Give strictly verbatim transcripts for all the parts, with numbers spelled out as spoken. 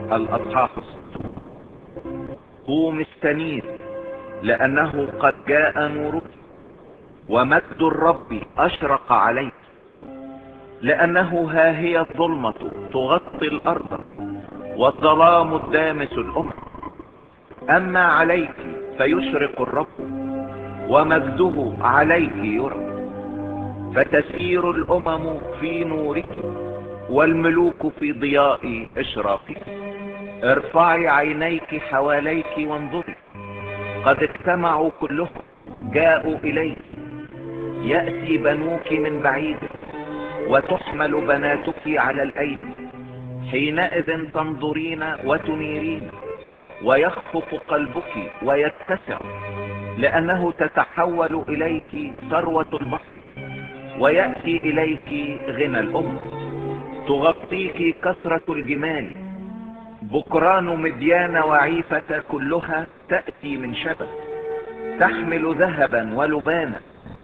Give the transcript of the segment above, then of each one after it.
الأصحاح الستون. قوم استنير لأنه قد جاء نورك، ومجد الرب أشرق عليك. لأنه ها هي الظلمة تغطي الأرض، والظلام الدامس الأمم. أما عليك فيشرق الرب، ومجده عليك يرى. فتسير الأمم في نورك، والملوك في ضياء إشراقك. ارفعي عينيك حواليك وانظري، قد اجتمعوا كلهم جاءوا إليك. يأتي بنوك من بعيد، وتحمل بناتك على الأيدي. حينئذ تنظرين وتنيرين، ويخفق قلبك ويتسع، لأنه تتحول إليك ثروة البحر، ويأتي إليك غنى الأمم. تغطيك كثرة الجمال، بكران مديان وعيفة كلها تأتي من شبك. تحمل ذهبا ولبانا،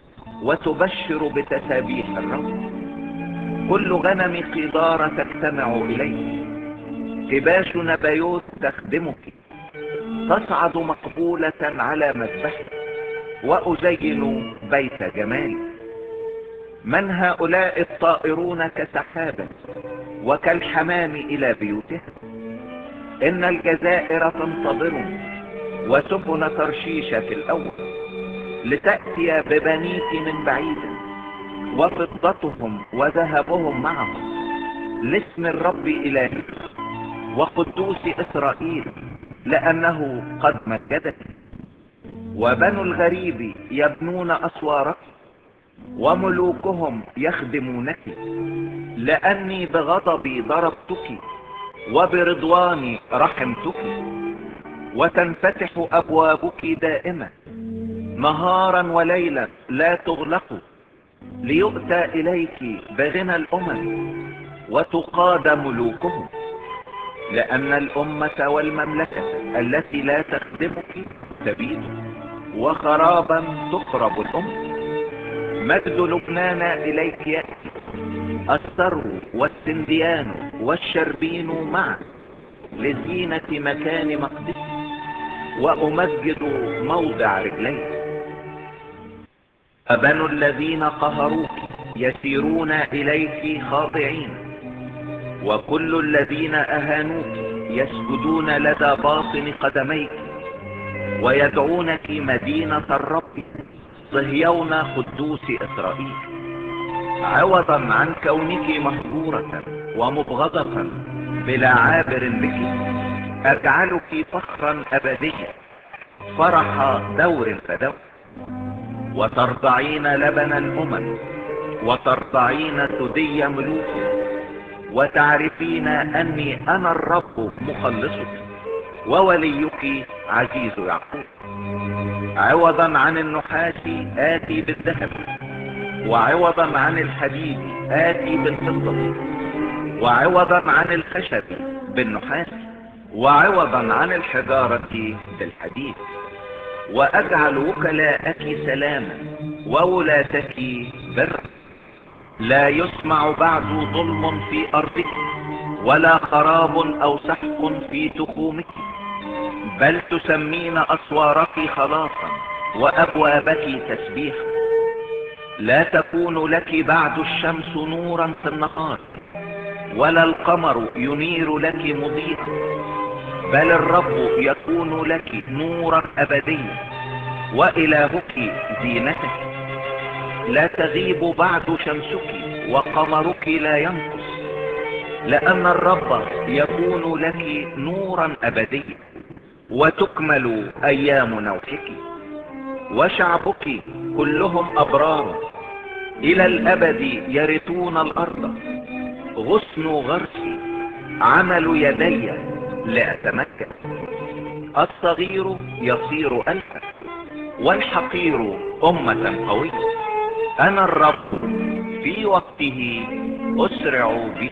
وتبشر بتسابيح الرب. كل غنم قدار تجتمع إليك. كباش نبيوت تخدمك. تصعد مقبولة على مذبحك، وأزين بيت جمالي. من هؤلاء الطائرون كسحابة، وكالحمام إلى بيوتها؟ إن الجزائر تنتظرني، وسفن ترشيش في الأول، لتأتي ببنيك من بعيد، وفضتهم وذهبهم معهم، لاسم الرب إلهك وقدوس إسرائيل، لأنه قد مجدك. وبنو الغريب يبنون أسوارك، وملوكهم يخدمونك. لأني بغضبي ضربتك، وبرضواني رحمتك. وتنفتح أبوابك دائما، نهارا وليلا لا تغلق، ليؤتى إليك بغنى الأمم، وتقاد ملوكهم. لأن الأمة والمملكة التي لا تخدمك تبيد، وخرابا تخرب الأمم. مجد لبنان إليك يأتي، الثرو والسنديان والشربين معا، لزينة مكان مقدسك، وأمجد موضع رجليك. أبنوا الذين قهروك يسيرون إليك خاضعين، وكل الذين أهانوك يسجدون لدى باطن قدميك. ويدعونك مدينة الرب، صهيون قدوس إسرائيل. عوضا عن كونك مهجورة ومبغضة بلا عابر بك، أجعلك فخرا أبديا، فرح دور فدور. وترضعين لبن الأمم، وترضعين ثدي ملوك، وتعرفين أني أنا الرب مخلصك، ووليك عزيز يعقوب. عوضا عن النحاس آتي بالذهب، وعوضا عن الحديد آتي بالفضة، وعوضا عن الخشب بالنحاس، وعوضا عن الحجارة بالحديد. وأجعل وكلاءك سلاما، وولاتك برا. لا يسمع بعد ظلم في أرضك، ولا خراب أو سحق في تخومك، بل تسمين أسوارك خلاصا، وأبوابك تسبيحا. لا تكون لك بعد الشمس نورا في النهار، ولا القمر ينير لك مضيئا، بل الرب يكون لك نورا أبديا، وإلهك زينتك. لا تغيب بعد شمسك، وقمرك لا ينقص، لأن الرب يكون لك نورا أبديا، وتكمل أيام نوحك. وشعبك كلهم أبرار، إلى الأبد يرثون الأرض. غصن غرسي، عمل يدي لأتمكن. الصغير يصير ألفا، والحقير أمة قوية. أنا الرب في وقته أسرع به.